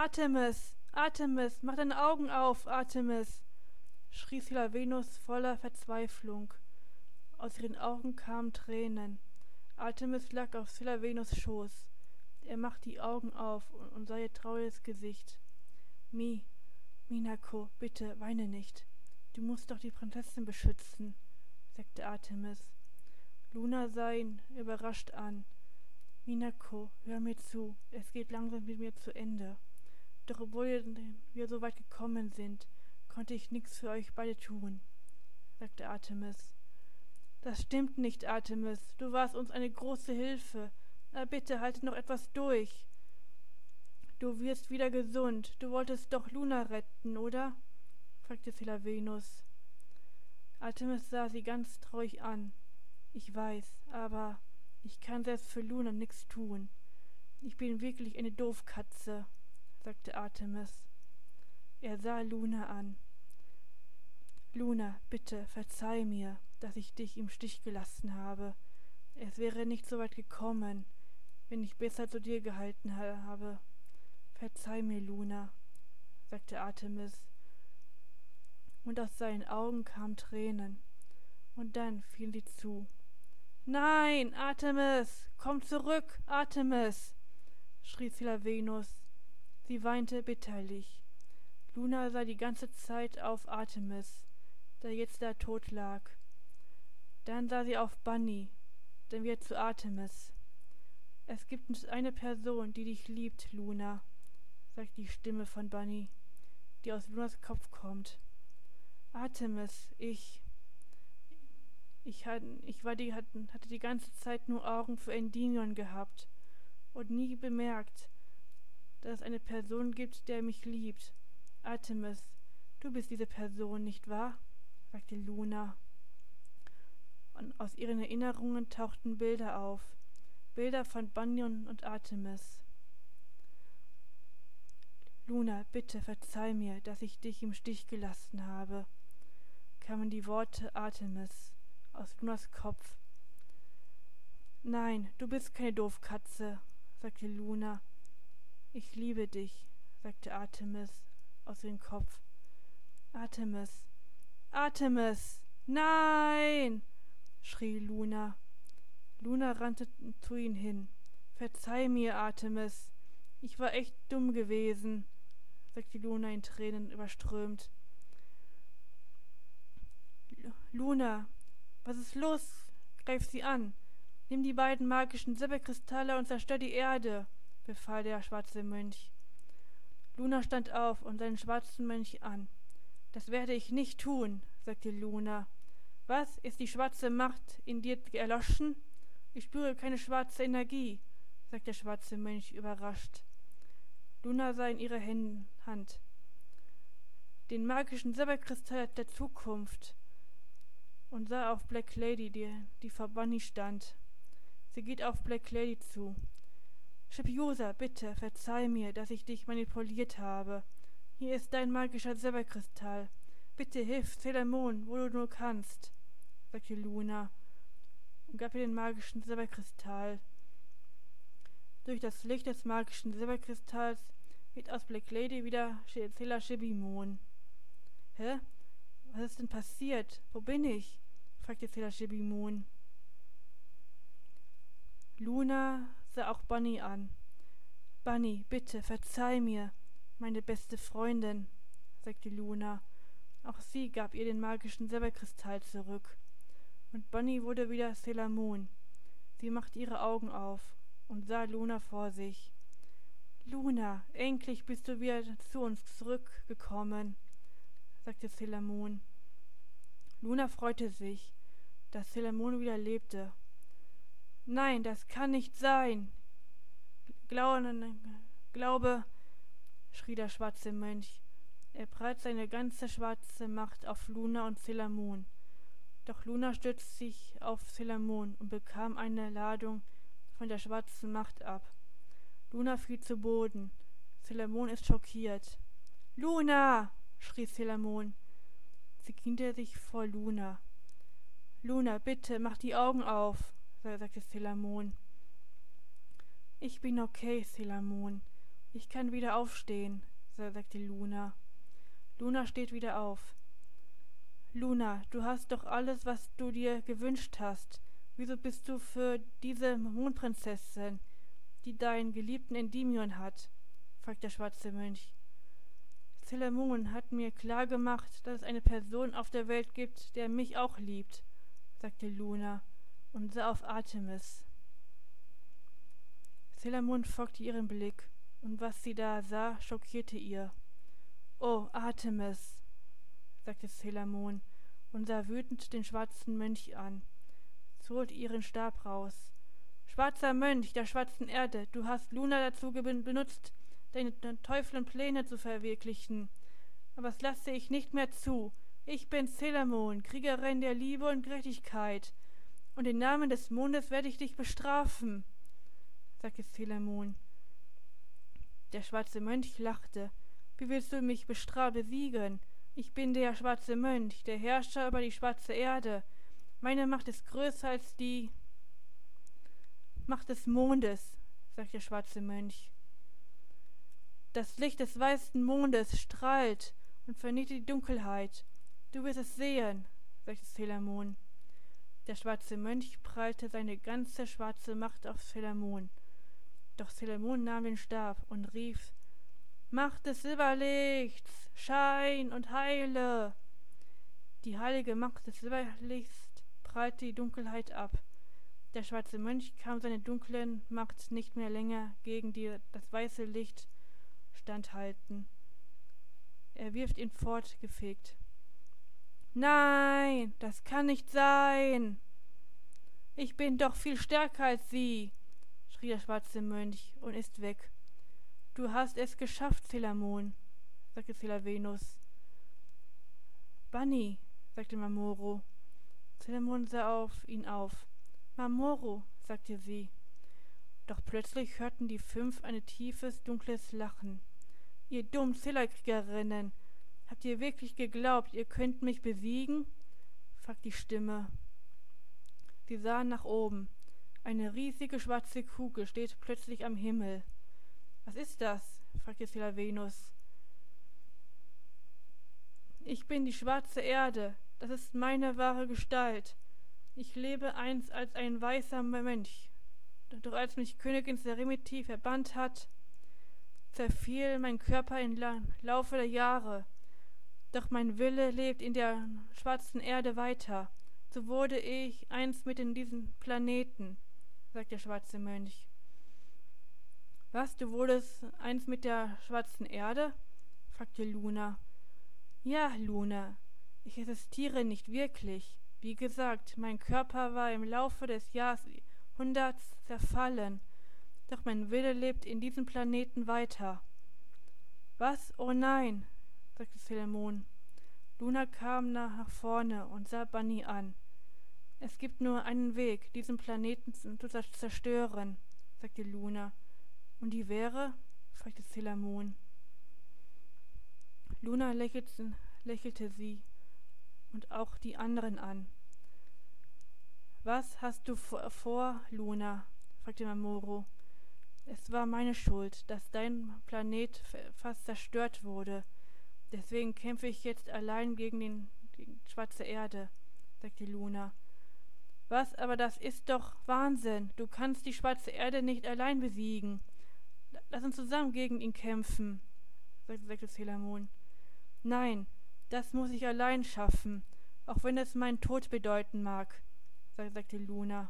Artemis, Artemis, mach deine Augen auf, Artemis, schrie Silavenus voller Verzweiflung. Aus ihren Augen kamen Tränen. Artemis lag auf Silavenus Schoß. Er machte die Augen auf und sah ihr trauriges Gesicht. Minako, bitte, weine nicht. Du musst doch die Prinzessin beschützen, sagte Artemis. Luna sah ihn überrascht an. Minako, hör mir zu, es geht langsam mit mir zu Ende. Doch obwohl wir so weit gekommen sind, konnte ich nichts für euch beide tun, sagte Artemis. Das stimmt nicht, Artemis, du warst uns eine große Hilfe. Na bitte, halte noch etwas durch. Du wirst wieder gesund, du wolltest doch Luna retten, oder? Fragte Silavenus. Artemis sah sie ganz traurig an. Ich weiß, aber ich kann selbst für Luna nichts tun. Ich bin wirklich eine Doofkatze, sagte Artemis. Er sah Luna an. Luna, bitte, verzeih mir, dass ich dich im Stich gelassen habe. Es wäre nicht so weit gekommen, wenn ich besser zu dir gehalten habe. Verzeih mir, Luna, sagte Artemis. Und aus seinen Augen kamen Tränen. Und dann fielen sie zu. Nein, Artemis, komm zurück, Artemis, schrie Silavenus. Sie weinte bitterlich. Luna sah die ganze Zeit auf Artemis, der jetzt da tot lag. Dann sah sie auf Bunny, dann wieder zu Artemis. Es gibt nur eine Person, die dich liebt, Luna, sagt die Stimme von Bunny, die aus Lunas Kopf kommt. Artemis, hatte die ganze Zeit nur Augen für Endymion gehabt und nie bemerkt, dass es eine Person gibt, der mich liebt. Artemis, du bist diese Person, nicht wahr? Sagte Luna. Und aus ihren Erinnerungen tauchten Bilder auf. Bilder von Bunny und Artemis. Luna, bitte verzeih mir, dass ich dich im Stich gelassen habe, kamen die Worte Artemis aus Lunas Kopf. Nein, du bist keine Doofkatze, sagte Luna. Ich liebe dich, sagte Artemis aus ihrem Kopf. Artemis, Artemis, nein, schrie Luna. Luna rannte zu ihm hin. Verzeih mir, Artemis, ich war echt dumm gewesen, sagte Luna in Tränen überströmt. Luna, was ist los? Greif sie an. Nimm die beiden magischen Silberkristalle und zerstör die Erde, befahl der schwarze Mönch. Luna stand auf und sah den schwarzen Mönch an. Das werde ich nicht tun, sagte Luna. Was, ist die schwarze Macht in dir erloschen? Ich spüre keine schwarze Energie, sagte der schwarze Mönch überrascht. Luna sah in ihre Hand. Den magischen Silberkristall der Zukunft, und sah auf Black Lady, die vor Bunny stand. Sie geht auf Black Lady zu. Chibiusa, bitte, verzeih mir, dass ich dich manipuliert habe. Hier ist dein magischer Silberkristall. Bitte hilf Sailor Moon, wo du nur kannst, sagte Luna und gab ihr den magischen Silberkristall. Durch das Licht des magischen Silberkristalls wird aus Black Lady wieder Sailor Chibi-Moon. Hä? Was ist denn passiert? Wo bin ich? Fragte Sailor Chibi-Moon. Luna sah auch Bunny an. Bunny, bitte, verzeih mir, meine beste Freundin, sagte Luna. Auch sie gab ihr den magischen Silberkristall zurück. Und Bunny wurde wieder Sailor Moon. Sie machte ihre Augen auf und sah Luna vor sich. Luna, endlich bist du wieder zu uns zurückgekommen, sagte Sailor Moon. Luna freute sich, dass Sailor Moon wieder lebte. Nein, das kann nicht sein. Glaube, schrie der schwarze Mönch. Er prallte seine ganze schwarze Macht auf Luna und Sailor Moon. Doch Luna stützte sich auf Sailor Moon und bekam eine Ladung von der schwarzen Macht ab. Luna fiel zu Boden. Sailor Moon ist schockiert. »Luna!« schrie Sailor Moon. Sie kniete sich vor Luna. »Luna, bitte, mach die Augen auf«, sagte Sailor Moon. »Ich bin okay, Sailor Moon. Ich kann wieder aufstehen, sagte Luna. Luna steht wieder auf. Luna, du hast doch alles, was du dir gewünscht hast. Wieso bist du für diese Mondprinzessin, die deinen geliebten Endymion hat? Fragt der schwarze Mönch. Sailor Moon hat mir klar gemacht, dass es eine Person auf der Welt gibt, der mich auch liebt, sagte Luna und sah auf Artemis. Sailor Moon folgte ihrem Blick, und was sie da sah, schockierte ihr. »Oh, Artemis«, sagte Sailor Moon und sah wütend den schwarzen Mönch an. Sie holte ihren Stab raus. »Schwarzer Mönch der schwarzen Erde, du hast Luna dazu benutzt, deine Teufel und Pläne zu verwirklichen. Aber das lasse ich nicht mehr zu. Ich bin Sailor Moon, Kriegerin der Liebe und Gerechtigkeit. Und im Namen des Mondes werde ich dich bestrafen«, sagte Sailor Moon. Der schwarze Mönch lachte. »Wie willst du mich besiegen? Ich bin der schwarze Mönch, der Herrscher über die schwarze Erde. Meine Macht ist größer als die Macht des Mondes«, sagte der schwarze Mönch. »Das Licht des weißen Mondes strahlt und vernichtet die Dunkelheit. Du wirst es sehen«, sagte Sailor Moon. Der schwarze Mönch prallte seine ganze schwarze Macht auf Sailor Moon. Doch Sailor Moon nahm den Stab und rief: »Macht des Silberlichts, Schein und heile!« Die heilige Macht des Silberlichts prallte die Dunkelheit ab. Der schwarze Mönch kann seine dunklen Macht nicht mehr länger gegen das weiße Licht standhalten. Er wirft ihn fortgefegt. »Nein, das kann nicht sein! Ich bin doch viel stärker als Sie«, schrie der schwarze Mönch und ist weg. »Du hast es geschafft, Sailor Moon«, sagte Sailor Venus. »Bunny«, sagte Mamoru. Sailor Moon sah auf ihn auf. »Mamoru«, sagte sie. Doch plötzlich hörten die 5 ein tiefes, dunkles Lachen. »Ihr dummen Sailor-Kriegerinnen, habt ihr wirklich geglaubt, ihr könnt mich besiegen?«, fragte die Stimme. Sie sahen nach oben. Eine riesige schwarze Kugel steht plötzlich am Himmel. »Was ist das?«, fragte Sailor Venus. »Ich bin die schwarze Erde. Das ist meine wahre Gestalt. Ich lebe einst als ein weißer Mönch. Doch als mich Königin Serenity verbannt hat, zerfiel mein Körper im Laufe der Jahre. Doch mein Wille lebt in der schwarzen Erde weiter. So wurde ich einst mit in diesen Planeten«, sagte der schwarze Mönch. »Was, du wurdest einst mit der schwarzen Erde?«, fragte Luna. »Ja, Luna, ich existiere nicht wirklich. Wie gesagt, mein Körper war im Laufe des Jahrhunderts zerfallen, doch mein Wille lebt in diesem Planeten weiter.« »Was? Oh nein«, sagte Sailor Moon. Luna kam nach vorne und sah Bunny an. »Es gibt nur einen Weg, diesen Planeten zu zerstören«, sagte Luna. »Und die wäre?«, fragte Sailor Moon. Luna lächelte sie und auch die anderen an. »Was hast du vor, Luna?«, fragte Mamoru. »Es war meine Schuld, dass dein Planet fast zerstört wurde. Deswegen kämpfe ich jetzt allein gegen die schwarze Erde«, sagte Luna. »Was, aber das ist doch Wahnsinn. Du kannst die schwarze Erde nicht allein besiegen. Lass uns zusammen gegen ihn kämpfen«, sagte Sailor Moon. »Nein, das muss ich allein schaffen, auch wenn es meinen Tod bedeuten mag«, sagte Luna.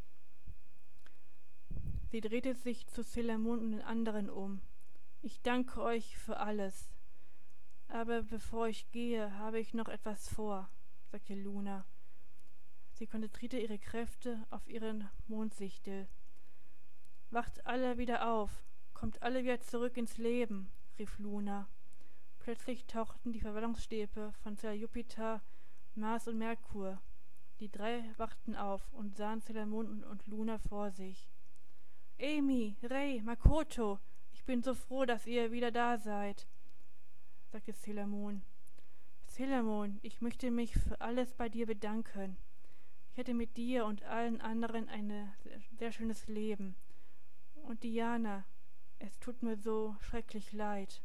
Sie drehte sich zu Sailor Moon und den anderen um. »Ich danke euch für alles. Aber bevor ich gehe, habe ich noch etwas vor«, sagte Luna. Sie konzentrierte ihre Kräfte auf ihren Mondsichtel. »Wacht alle wieder auf, kommt alle wieder zurück ins Leben«, rief Luna. Plötzlich tauchten die Verwandlungsstäbe von Sailor Jupiter, Mars und Merkur. Die 3 wachten auf und sahen Sailor Moon und Luna vor sich. »Amy, Rei, Makoto, ich bin so froh, dass ihr wieder da seid«, sagte Sailor Moon. »Sailor Moon, ich möchte mich für alles bei dir bedanken. Ich hatte mit dir und allen anderen ein sehr schönes Leben. Und Diana, Es tut mir so schrecklich leid,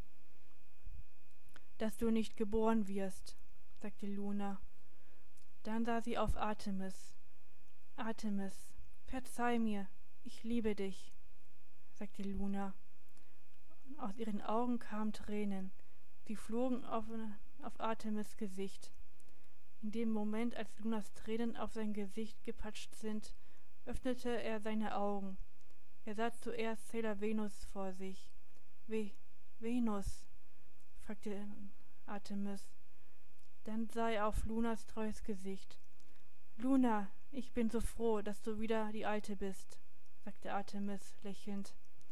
dass du nicht geboren wirst, sagte Luna. Dann sah sie auf Artemis. Artemis, verzeih mir, ich liebe dich, sagte Luna. Aus ihren Augen kamen Tränen. Sie flogen auf Artemis' Gesicht. In dem Moment, als Lunas Tränen auf sein Gesicht gepatscht sind, öffnete er seine Augen. Er sah zuerst Sailor Venus vor sich. Venus? Fragte Artemis. Dann sah er auf Lunas treues Gesicht. Luna, ich bin so froh, dass du wieder die Alte bist, sagte Artemis lächelnd.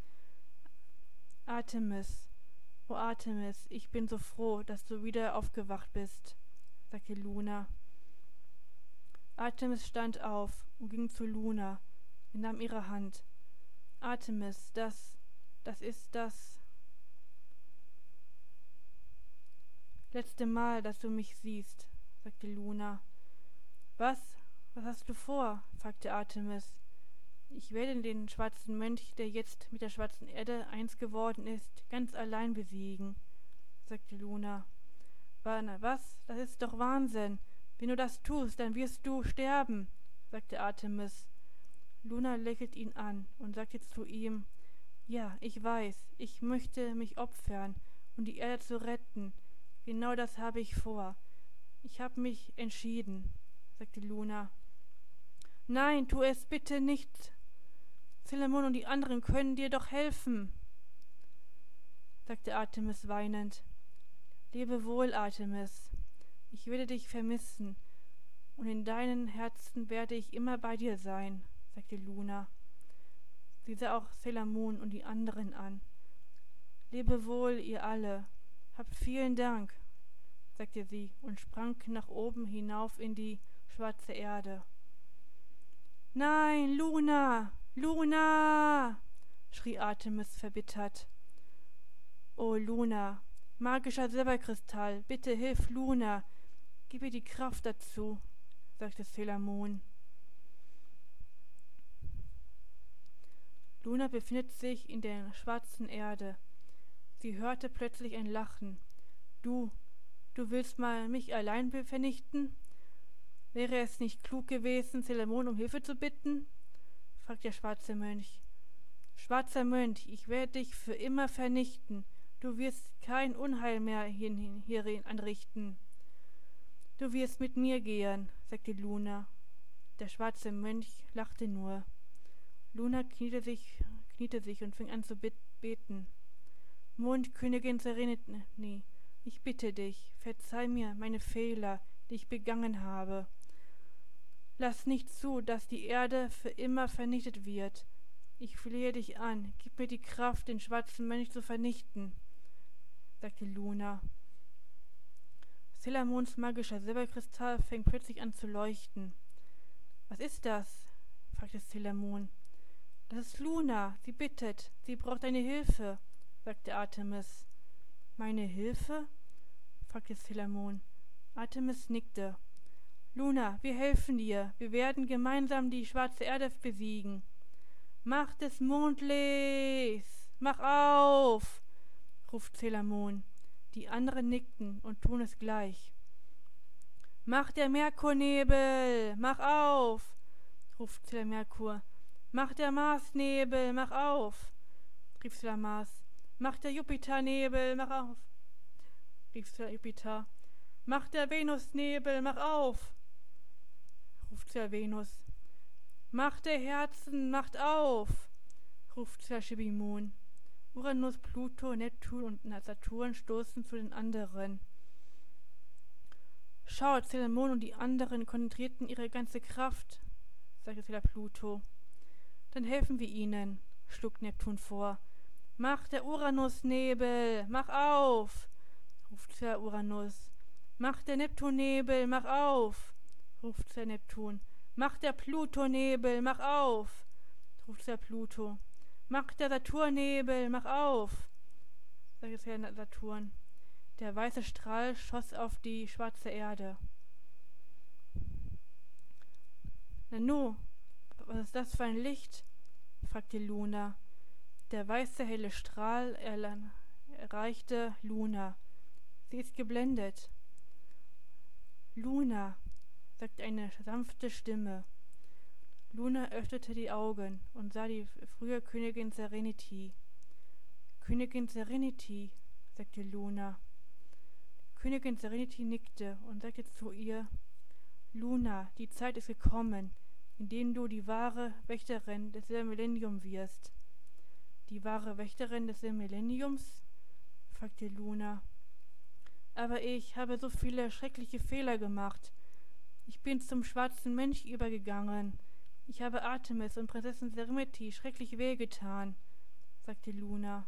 Artemis, oh Artemis, ich bin so froh, dass du wieder aufgewacht bist, sagte Luna. Artemis stand auf und ging zu Luna. Er nahm ihre Hand. Artemis, das ist das letzte Mal, dass du mich siehst, sagte Luna. Was hast du vor? Fragte Artemis. Ich werde den schwarzen Mönch, der jetzt mit der schwarzen Erde eins geworden ist, ganz allein besiegen, sagte Luna. Was? Das ist doch Wahnsinn. Wenn du das tust, dann wirst du sterben, sagte Artemis. Luna lächelte ihn an und sagte zu ihm, ja, ich weiß, ich möchte mich opfern, um die Erde zu retten. Genau das habe ich vor. Ich habe mich entschieden, sagte Luna. Nein, tu es bitte nicht. Sailor Moon und die anderen können dir doch helfen, sagte Artemis weinend. Lebe wohl, Artemis. Ich werde dich vermissen, und in deinem Herzen werde ich immer bei dir sein, sagte Luna. Sie sah auch Sailor Moon und die anderen an. Lebe wohl, ihr alle. Habt vielen Dank, sagte sie und sprang nach oben hinauf in die schwarze Erde. Nein, Luna! Luna! Schrie Artemis verbittert. Oh, Luna, magischer Silberkristall, bitte hilf Luna, gib ihr die Kraft dazu, sagte Sailor Moon. Luna befindet sich in der schwarzen Erde. Sie hörte plötzlich ein Lachen. Du willst mal mich allein vernichten? Wäre es nicht klug gewesen, Sailor Moon um Hilfe zu bitten? Fragte der schwarze Mönch. Schwarzer Mönch, ich werde dich für immer vernichten. Du wirst kein Unheil mehr hierin anrichten. Du wirst mit mir gehen, sagte Luna. Der schwarze Mönch lachte nur. Luna kniete sich und fing an zu beten. Mondkönigin Serenity, ich bitte dich, verzeih mir meine Fehler, die ich begangen habe. Lass nicht zu, dass die Erde für immer vernichtet wird. Ich flehe dich an, gib mir die Kraft, den schwarzen Mönch zu vernichten, sagte Luna. Sailor Moons magischer Silberkristall fängt plötzlich an zu leuchten. Was ist das? Fragte Sailor Moon. Das ist Luna, sie bittet, sie braucht deine Hilfe, sagte Artemis. Meine Hilfe? Fragte Sailor Moon. Artemis nickte. Luna, wir helfen dir. Wir werden gemeinsam die schwarze Erde besiegen. Macht des Mondlichts! Mach auf! Ruft Sailor Moon. Die anderen nickten und tun es gleich. Mach der Merkurnebel! Mach auf! Ruft Sailor Merkur. Mach der Marsnebel! Mach auf! Rief Sailor Mars. Mach der Jupiternebel! Mach auf! Rief Sailor Jupiter. Mach der Venusnebel! Mach auf! Ruft Sailor Venus. Macht der Herzen, macht auf! Ruft Sailor Chibi Moon. Uranus, Pluto, Neptun und Saturn stoßen zu den anderen. Schaut, Sailor Moon und die anderen konzentrierten ihre ganze Kraft, sagte Sailor Pluto. Dann helfen wir ihnen, schlug Neptun vor. Macht der Uranusnebel, mach auf! Ruft Sailor Uranus. Macht der Neptunnebel, mach auf! Ruft Sailor Neptun. Macht der Plutonebel, mach auf! Ruft Sailor Pluto. Macht der Saturnnebel, mach auf! Sagte Sailor Saturn. Der weiße Strahl schoss auf die schwarze Erde. Nanu, was ist das für ein Licht? Fragte Luna. der weiße helle Strahl erreichte Luna. Sie ist geblendet. »Luna«, sagte eine sanfte Stimme. Luna öffnete die Augen und sah die frühe Königin Serenity. »Königin Serenity«, sagte Luna. Königin Serenity nickte und sagte zu ihr: »Luna, die Zeit ist gekommen, in der du die wahre Wächterin des Millenniums wirst.« »Die wahre Wächterin des Millenniums?«, fragte Luna. »Aber ich habe so viele schreckliche Fehler gemacht. Ich bin zum schwarzen Mönch übergegangen. Ich habe Artemis und Prinzessin Serenity schrecklich wehgetan«, sagte Luna.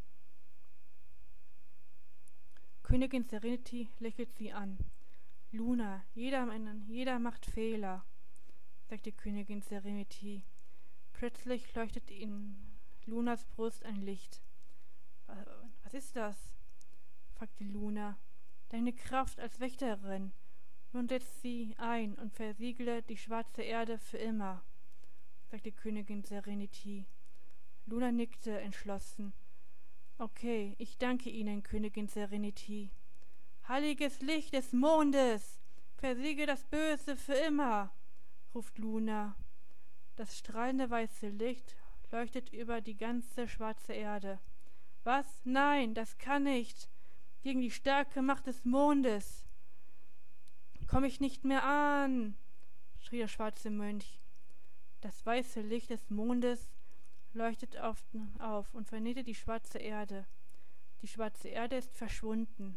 Königin Serenity lächelt sie an. »Luna, jeder macht Fehler«, sagte Königin Serenity. Plötzlich leuchtet in Lunas Brust ein Licht. »Was ist das?«, fragte Luna. »Deine Kraft als Wächterin. Nun setz sie ein und versiegle die schwarze Erde für immer«, sagte Königin Serenity. Luna nickte entschlossen. »Okay, ich danke Ihnen, Königin Serenity. Heiliges Licht des Mondes, versiegle das Böse für immer«, ruft Luna. Das strahlende weiße Licht leuchtet über die ganze schwarze Erde. »Was? Nein, das kann nicht! Gegen die starke Macht des Mondes komm ich nicht mehr an«, schrie der schwarze Mönch. Das weiße Licht des Mondes leuchtet auf und vernichtet die schwarze Erde. Die schwarze Erde ist verschwunden.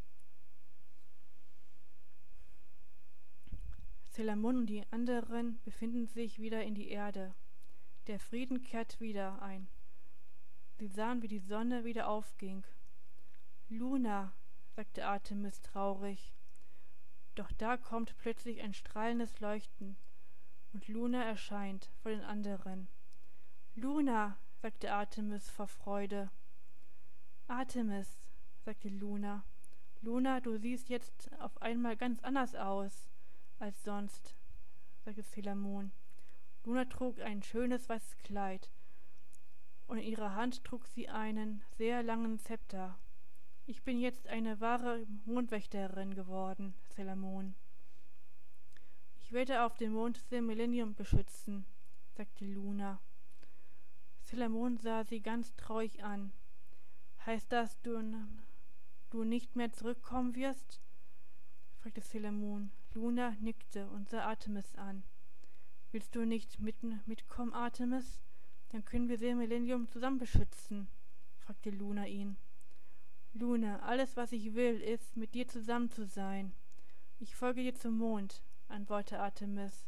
Sailor Moon und die anderen befinden sich wieder in die Erde. Der Frieden kehrt wieder ein. Sie sahen, wie die Sonne wieder aufging. »Luna«, sagte Artemis traurig. Doch da kommt plötzlich ein strahlendes Leuchten, und Luna erscheint vor den anderen. »Luna«, sagte Artemis vor Freude. »Artemis«, sagte Luna. »Luna, du siehst jetzt auf einmal ganz anders aus als sonst«, sagte Sailor Moon. Luna trug ein schönes weißes Kleid, und in ihrer Hand trug sie einen sehr langen Zepter. »Ich bin jetzt eine wahre Mondwächterin geworden, Sailor Moon. Ich werde auf dem Mond das Millennium beschützen«, sagte Luna. Sailor Moon sah sie ganz traurig an. »Heißt das, du nicht mehr zurückkommen wirst?«, fragte Sailor Moon. Luna nickte und sah Artemis an. »Willst du nicht mitkommen, Artemis? Dann können wir das Millennium zusammen beschützen«, fragte Luna ihn. »Luna, alles, was ich will, ist, mit dir zusammen zu sein. Ich folge dir zum Mond«, antwortete Artemis.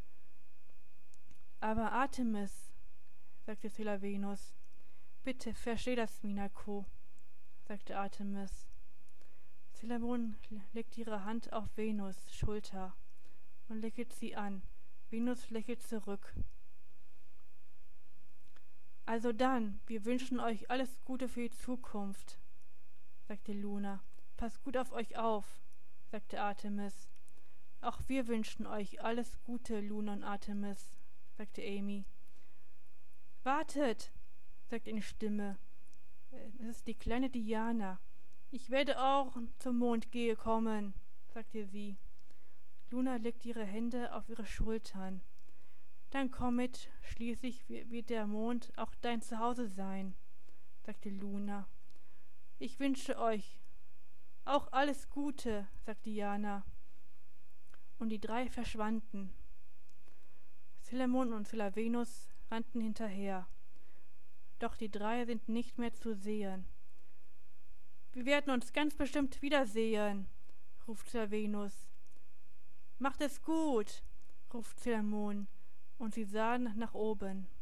»Aber Artemis«, sagte Sailor Venus. »Bitte, versteh das, Minako«, sagte Artemis. Sailor Moon legt ihre Hand auf Venus' Schulter und lächelt sie an. Venus lächelt zurück. »Also dann, wir wünschen euch alles Gute für die Zukunft«, sagte Luna. »Passt gut auf euch auf«, sagte Artemis. »Auch wir wünschen euch alles Gute, Luna und Artemis«, sagte Amy. »Wartet«, sagte eine Stimme. »Es ist die kleine Diana. Ich werde auch zum Mond kommen«, sagte sie. Luna legte ihre Hände auf ihre Schultern. »Dann komm mit, schließlich wird der Mond auch dein Zuhause sein«, sagte Luna. »Ich wünsche euch auch alles Gute«, sagte Diana. Und die drei verschwanden. Sailor Moon und Sailor Venus rannten hinterher. Doch die drei sind nicht mehr zu sehen. »Wir werden uns ganz bestimmt wiedersehen«, ruft Sailor Venus. »Macht es gut«, ruft Sailor Moon, und sie sahen nach oben.